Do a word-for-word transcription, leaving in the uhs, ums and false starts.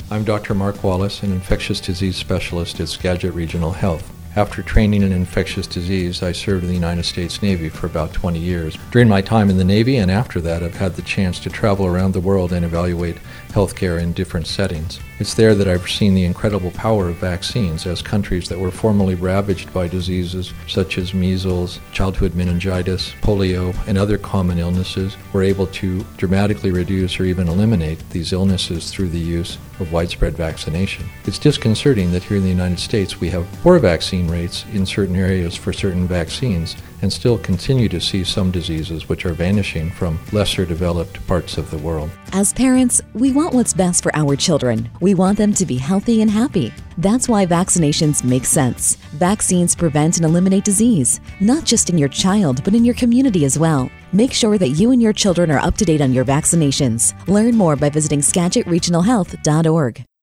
I'm Doctor Mark Wallace, an infectious disease specialist at Skagit Regional Health. After training in infectious disease, I served in the United States Navy for about twenty years. During my time in the Navy and after that, I've had the chance to travel around the world and evaluate healthcare in different settings. It's there that I've seen the incredible power of vaccines as countries that were formerly ravaged by diseases such as measles, childhood meningitis, polio, and other common illnesses were able to dramatically reduce or even eliminate these illnesses through the use of widespread vaccination. It's disconcerting that here in the United States we have poor vaccine rates in certain areas for certain vaccines and still continue to see some diseases which are vanishing from lesser developed parts of the world. As parents, we want what's best for our children. We want them to be healthy and happy. That's why vaccinations make sense. Vaccines prevent and eliminate disease, not just in your child, but in your community as well. Make sure that you and your children are up to date on your vaccinations. Learn more by visiting skagit regional health dot org.